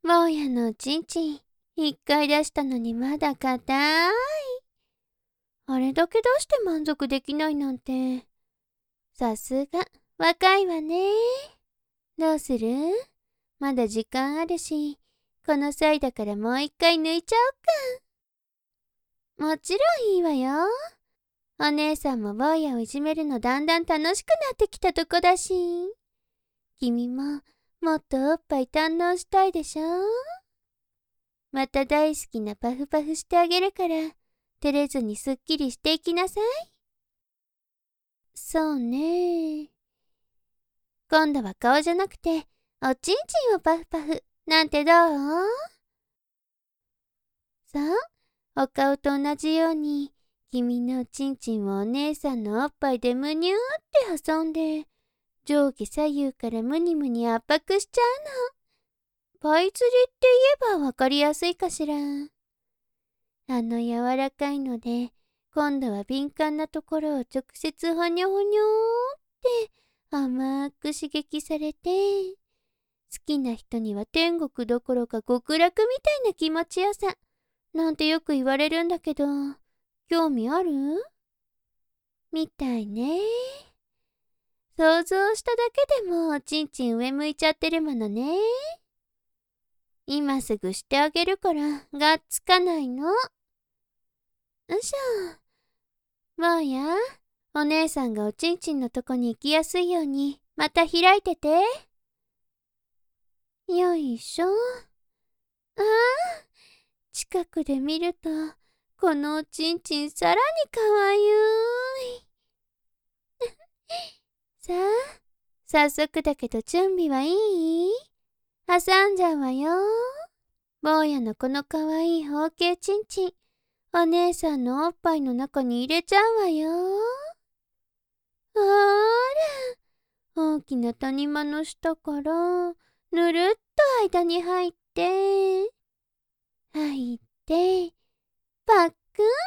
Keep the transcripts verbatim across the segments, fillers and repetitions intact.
坊やのおちんちん、一回出したのにまだ硬い。あれだけ出して満足できないなんて。さすが、若いわね。どうする？まだ時間あるし、この際だからもう一回抜いちゃおうか。もちろんいいわよ。お姉さんも坊やをいじめるのだんだん楽しくなってきたとこだし。君ももっとおっぱい堪能したいでしょ？また大好きなパフパフしてあげるから、照れずにすっきりしていきなさい。そうね。今度は顔じゃなくて、おちんちんをパフパフなんてどう？さあ、お顔と同じように、君のおちんちんをお姉さんのおっぱいでむにゅーって挟んで、上下左右からムニムニ圧迫しちゃうの。パイ釣りって言えばわかりやすいかしら。あの柔らかいので、今度は敏感なところを直接ほにょほにょーって甘く刺激されて、好きな人には天国どころか極楽みたいな気持ちよさ、なんてよく言われるんだけど、興味ある？みたいね。想像しただけでもおちんちん上向いちゃってるものね。今すぐしてあげるからがっつかないの。うしょ。坊や、お姉さんがおちんちんのとこに行きやすいようにまた開いてて。よいしょ。ああ、近くで見るとこのおちんちんさらにかわゆい。さあ、早速だけど準備はいい？挟んじゃうわよ。坊やのこのかわいい包茎ちんちん、お姉さんのおっぱいの中に入れちゃうわよ。あら、大きな谷間の下からぬるっと間に入って入ってパックン。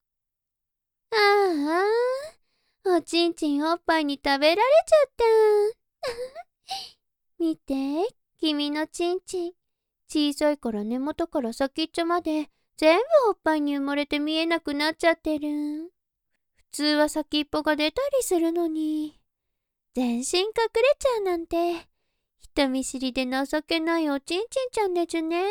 ああ、おちんちんおっぱいに食べられちゃった見て、君のちんちん、小さいから根元から先っちょまで全部おっぱいに埋もれて見えなくなっちゃってる。普通は先っぽが出たりするのに、全身隠れちゃうなんて、人見知りで情けないおちんちんちゃんでちゅね。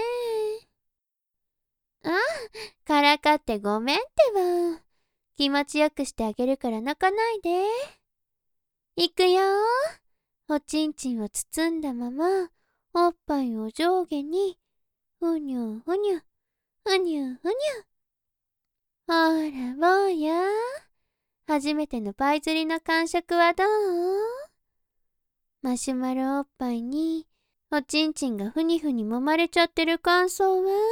ああ、からかってごめんってば。気持ちよくしてあげるから泣かないで。いくよ。おちんちんを包んだまま、おっぱいを上下に、ふにゅふにゅ、ふにゅふにゅ。ほら、坊や。初めてのパイ釣りの感触はどう？マシュマロおっぱいに、おちんちんがふにふに揉まれちゃってる感想は？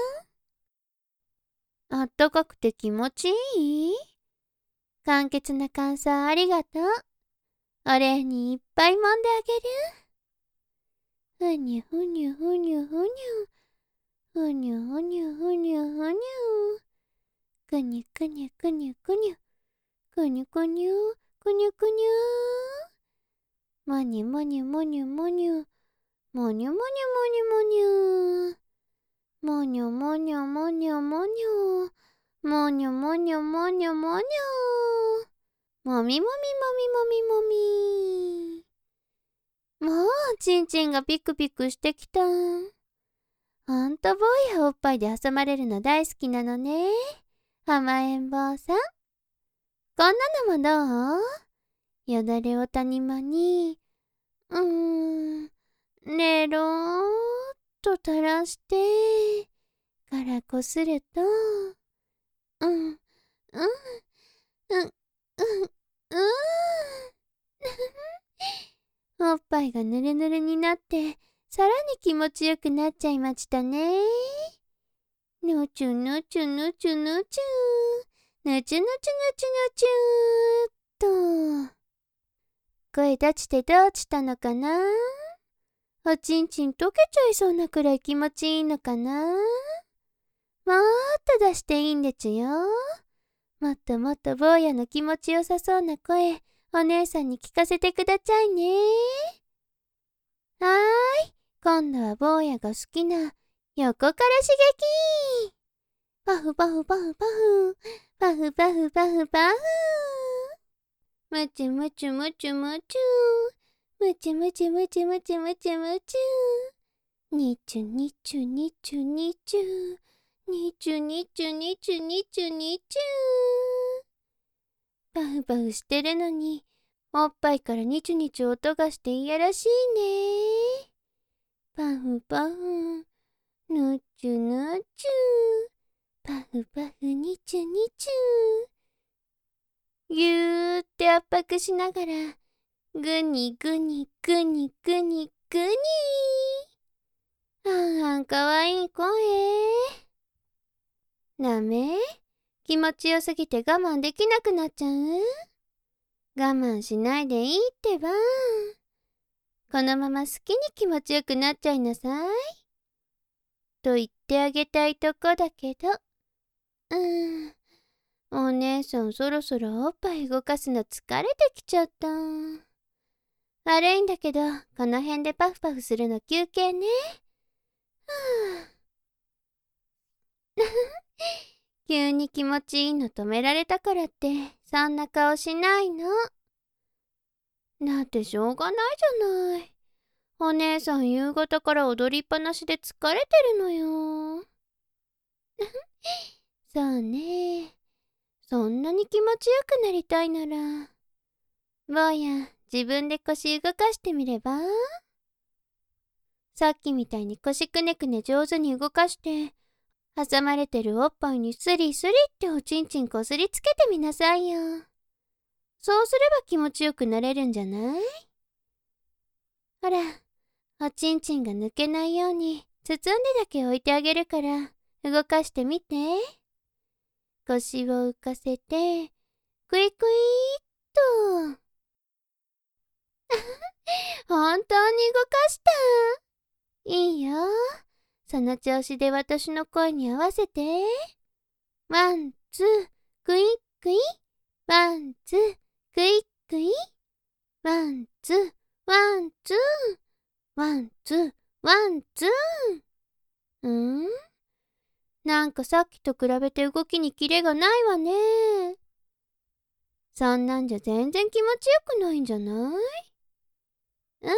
あったかくて気持ちいい？簡潔な感想ありがとう。お礼にいっぱい揉んであげる。ふにゅふにゅふにゅふにゅ。ふにゅふにゅふにゅふにゅ。くにゅくにゅくにゅくにゅ。くにゅくにゅくにゅくにゅ。もにゅもにゅもにゅもにゅ。もにゅもにゅもにゅもにゅ。もにょもにょもにょもにょ。もにょもにょもにょもにょ。もみもみもみもみもみ。もうちんちんがピクピクしてきた。ほんと坊やおっぱいで挟まれるの大好きなのね。甘えん坊さん。こんなのもどう？よだれを谷間に、うーん、ねろーっと垂らして、からこすると、うん、うん、うん、うん、うん。おっぱいがぬるぬるになって、さらに気持ちよくなっちゃいましたね。ぬちゅぬちゅぬちゅぬちゅ。ぬちゅぬちゅぬちゅぬちゅーっと。声出してどうしたのかな？おちんちん溶けちゃいそうなくらい気持ちいいのかな？もっと出していいんでちゅよ。もっともっと坊やの気持ちよさそうな声、お姉さんに聞かせてくださいね。はーい、今度は坊やが好きな横から刺激。パフパフパフパフ。パフパフパフパフ。むちゅむちゅむちゅむちゅ。むちゅむちゅむちゅむちゅむちゅむちゅ。にちゅにちゅにちゅにちゅ。にちゅにちゅにちゅにちゅにちゅ。パフパフしてるのに、おっぱいからにちゅにちゅ音がしていやらしいね。パフパフ。ぬちゅぬちゅ。パフパフにちゅにちゅ。ぎゅーって圧迫しながら、ぐにぐにぐにぐにぐに。はんはんかわいい声。ダメ？気持ちよすぎて我慢できなくなっちゃう？我慢しないでいいってば。このまま好きに気持ちよくなっちゃいなさい。と言ってあげたいとこだけど。うーん。お姉さんそろそろおっぱい動かすの疲れてきちゃった。悪いんだけど、この辺でパフパフするの休憩ね。はぁ。急に気持ちいいの止められたからって、そんな顔しないの。だってしょうがないじゃない。お姉さん夕方から踊りっぱなしで疲れてるのよ。そうね。そんなに気持ちよくなりたいなら、坊や、自分で腰動かしてみれば？さっきみたいに腰くねくね上手に動かして、挟まれてるおっぱいにスリスリっておちんちんこすりつけてみなさいよ。そうすれば気持ちよくなれるんじゃない？ほら、おちんちんが抜けないように包んでだけ置いてあげるから動かしてみて。腰を浮かせて、クイクイーっと。本当に動かした。いいよ。その調子で私の声に合わせて。ワン、ツー、クイックイ。ワン、ツー、クイックイ。ワン、ツー、ワン、ツー。ワン、ツー、ワン、ツー。ん？なんかさっきと比べて動きにキレがないわね。そんなんじゃ全然気持ちよくないんじゃない？うん。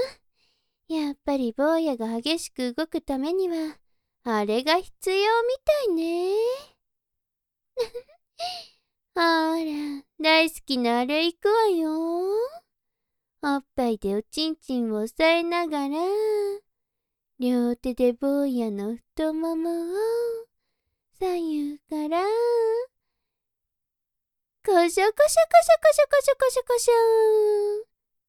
やっぱり坊やが激しく動くためには、あれが必要みたいね。ほら、大好きなあれ行くわよ。おっぱいでおちんちんを押さえながら、両手で坊やの太ももを左右から、こしょこしょこしょこしょこしょこしょこしょ。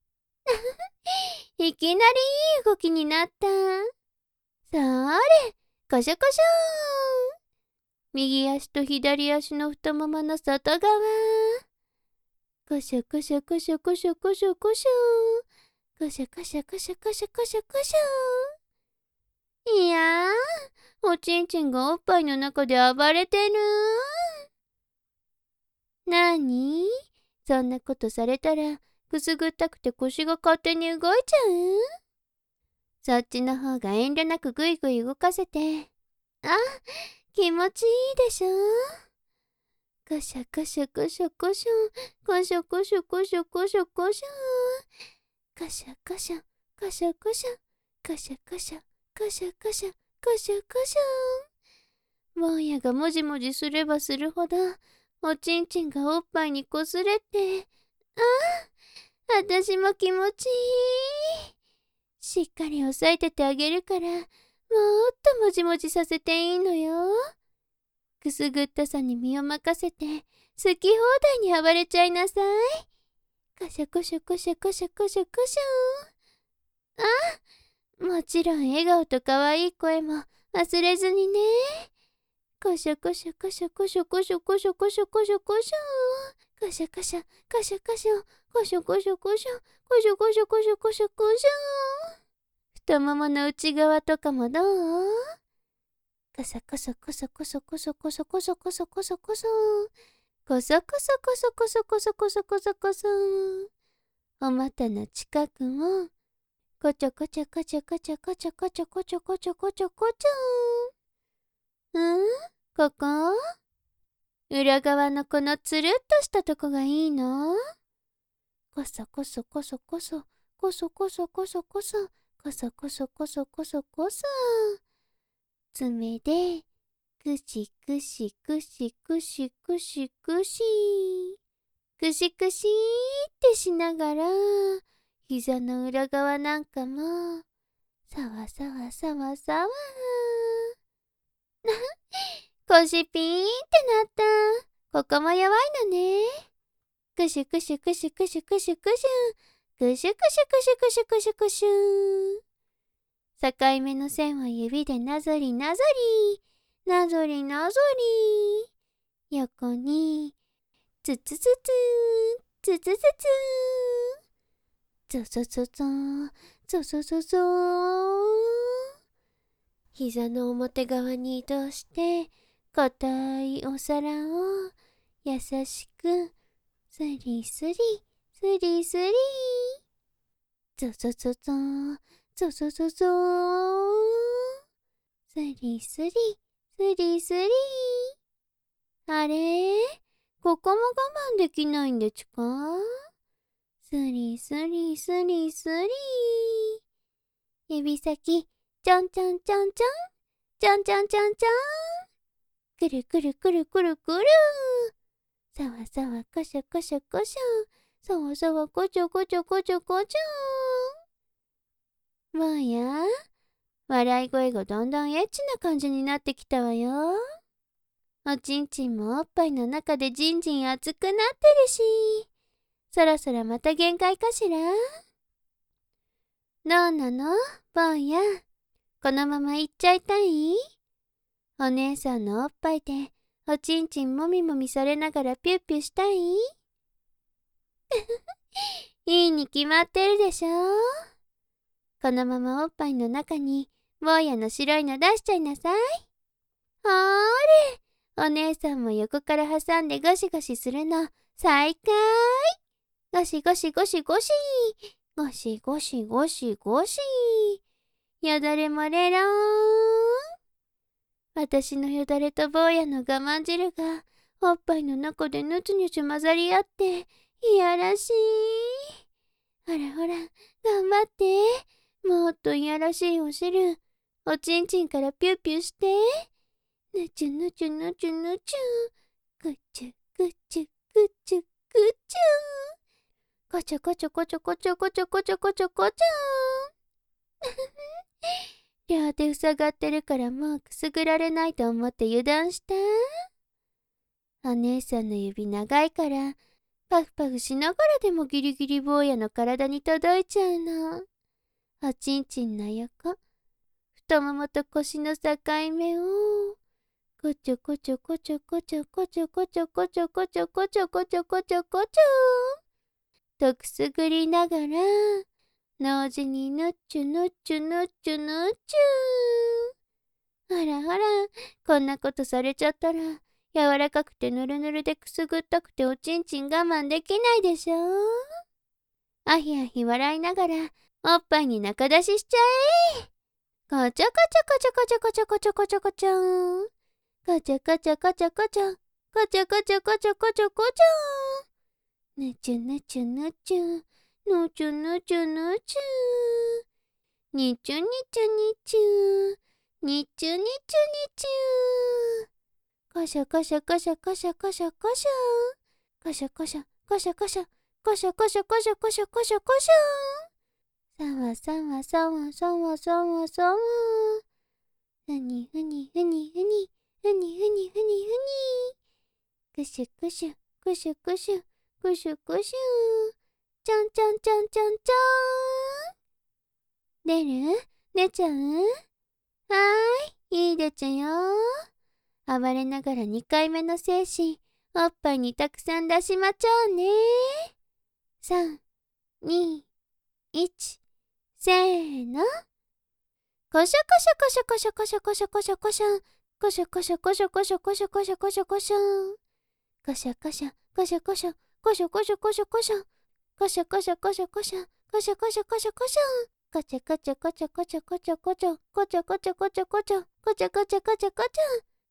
いきなりいい動きになった。そーれ、こしょこしょ。右足と左足の太ももの外側。こしょこしょこしょこしょこしょこしょ。こしょこしょこしょこしょこしょこしょ。いやー、おちんちんがおっぱいの中で暴れてる。なに？そんなことされたら、くすぐったくて腰が勝手に動いちゃう？そっちの方が遠慮なくぐいぐい動かせて。あ、気持ちいいでしょ？こしょこしょこしょこしょ。こしょこしょこしょこしょこしょ。こしょこしょこしょこしょ。こしょこしょこしょこしょこしょこしょ。坊やがもじもじすればするほど、おちんちんがおっぱいにこすれて、ああ、あたしも気持ちいい。しっかり押さえててあげるから、もっともじもじさせていいのよ。くすぐったさに身を任せて、好き放題に暴れちゃいなさい。こしょこしょこしょこしょこしょこしょ。あ、もちろん笑顔と可愛い声も忘れずにね。こしょこしょこしょこしょこしょこしょこしょこしょこしょ。こしょこしょこしょこしょこしょこしょこしょこしょこしょこしょこしょこしょ。太ももの内側とかもどう？こそこそこそこそこそこそこそこそこそこそこそこそこそこそこそこそこそこそ。お股の近くをこちょこちょこちょこちょこちょこちょこちょこちょこちょこちょ。 うんここ裏側のこのつるっとしたとこがいいの？こそこそこそこそ、こそこそこそこそ、こそこそこそこそこそ。爪で、くしくしくしくしくしくし。くしくしーってしながら、膝の裏側なんかも、さわさわさわさわ。腰ピーンってなった。ここも弱いのね。くしゅくしゅくしゅくしゅくしゅくしゅ。くしゅくしゅくしゅくしゅくしゅくしゅ。境目の線は指でなぞりなぞり。なぞりなぞり。横に、つつつつつつつつぞぞぞぞぞぞぞぞ。膝の表側に移動して、硬いお皿を優しくスリスリスリスリ。ゾゾゾゾゾゾゾゾ。スリスリスリスリ。あれ、ここも我慢できないんでちか？スリスリスリスリ。指先ちょんちょんちょんちょんちょんちょんちょんちょん。くるくるくるくるくる。さわさわこしょこしょこしょ。さわさわこちょこちょこちょこちょ。もうや、笑い声がだんだんエッチな感じになってきたわよ。おちんちんもおっぱいの中でじんじん熱くなってるし、そろそろまた限界かしら？どうなの坊や、このまま行っちゃいたい？お姉さんのおっぱいでおちんちんもみもみされながらピュッピュしたい？いいに決まってるでしょ。このままおっぱいの中に坊やの白いの出しちゃいなさい。ほーれ、お姉さんも横から挟んでゴシゴシするの最高。ゴシゴシゴシゴシゴシゴシゴシゴシ。よだれもれろーん。私のよだれと坊やの我慢汁がおっぱいの中でぬつぬつ混ざり合っていやらしい。ほらほら、頑張って。もっといやらしいお汁、おちんちんからピュッピュして。ぬちゅぬちゅぬちゅぬちゅ。ぐちゅぐちゅぐちゅぐちゅ。こちょこちょこちょこちょこちょこちょこちょこちょ。両手塞がってるからもうくすぐられないと思って油断した？お姉さんの指長いから、パフパフしながらでもギリギリ坊やの体に届いちゃうの。おちんちんの横、太ももと腰の境目を、こちょこちょこちょこちょこちょこちょこちょこちょこちょこちょこちょこちょとくすぐりながら、同時にぬっちゅぬっちゅぬっちゅぬっちゅ。あらあら、こんなことされちゃったら、柔らかくてぬるぬるでくすぐったくておちんちん我慢できないでしょ。あひあひ笑いながら、おっぱいに中出ししちゃえ。こちょこちょこちょこちょこちょこちょこちょこちょ。こちょこちょこちょこちょ。こちょこちょこちょこちょこちょ。ぬちゅぬちゅぬちゅ。ぬちゅぬちゅぬちゅ。にちゅにちゅにちゅ。にちゅにちゅにちゅ。こしょこしょこしょこしょこしょこしょ。こしょこしょこしょこしょ。こしょこしょこしょこしょこしょこしょ。さわさわさわさわさわさわ。ふにふにふにふにふにふにふにふに。くしゅくしゅくしゅくしゅくしゅくしゅ。ちょんちょんちょんちょんちょん。出る？出ちゃう？はーい、いい出ちゃよ。暴れながらにかいめの精子、おっぱいにたくさん出しまちょうね。さん、に、いち、せーの。こしょこしょこしょこしょこしょこしょこしょこしょ。こしょこしょこしょこしょこしょこしょこしょこしょ。こしょこしょこしょこしょこしょこしょこしょこしょ。こしょこしょこしょこしょこしょこしょこしょこしょ。こちょこちょこちょこちょこちょこちょこちょこちょこちょこちょこちょこちょこちょこちょこちょ。